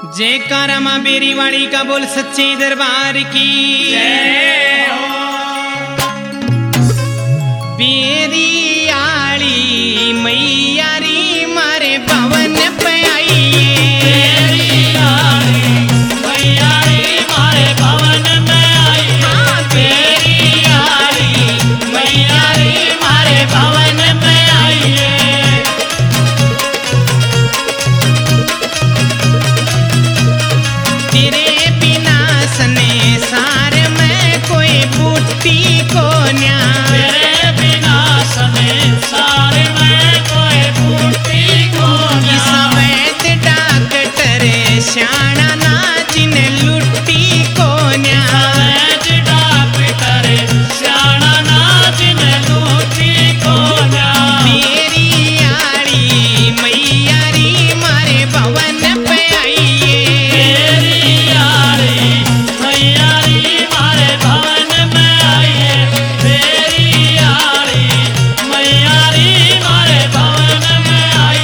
जयकारा माँ बेरी वाली का बोल सच्चे दरबार की जय हो। बेरी आली मैया री मारे भवन पे आइए। बेरी आली मैया री मारे भवन में आई। हाँ, बेरी आली मैया री मारे भवन में आई। तेरे बिना सने सार में कोई बूटी को न्या। तेरे बिना संसार में कोई बूटी को ना। सवैद डॉक्टर श्याणा ना जिन लुट्टी को न्या। सवैद डॉक्टर श्याणा ना जिन लूटी को ना। बेरी आली मैया री मारे भवन पे आइए। बेरी आली मैया री मारे भवन में आई। बेरी आली मैया री मारे भवन में आई।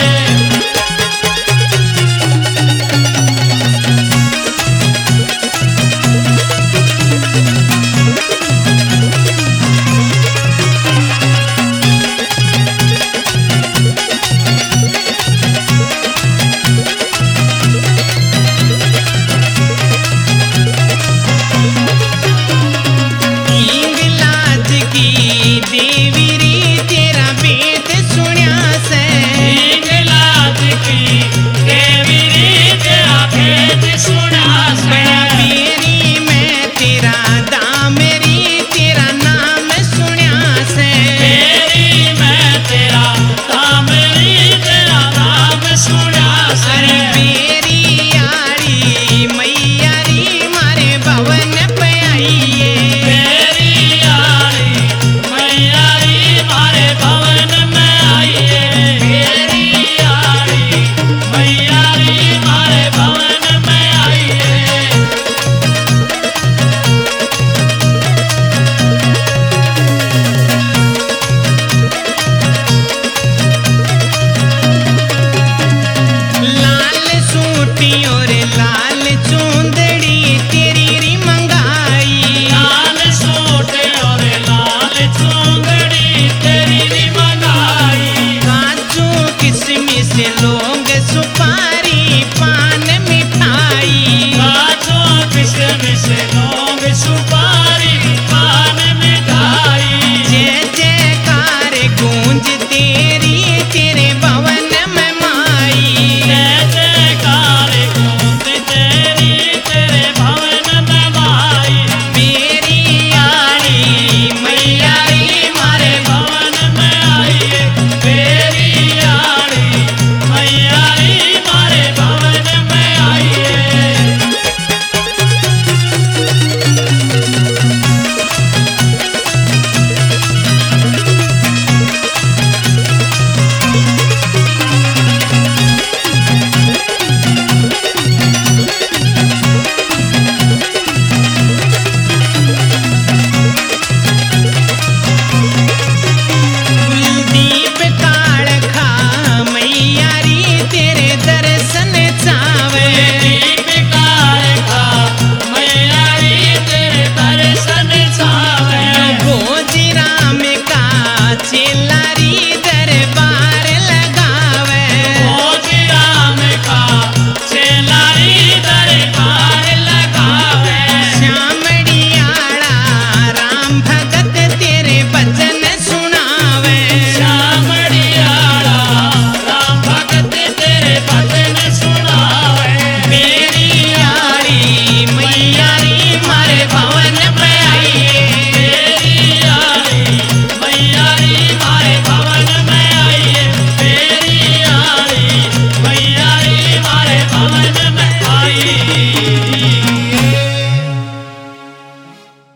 इंगलाज की देवी री तेरा वेद सुन्या से। इंगलाज की देवी री तेरा भेद सुना से। बेरी में तेरा दाम री तेरा नाम सुन्या से। बेरी में तेरा नाम री तेरा नाम सुना से। अरे बेरी आली मैया री मारे भवन पे आइए। बेरी आली मैया री मारे भवन में आई। बेरी आली मैया री मारे भवन में आई। लाल सूटियों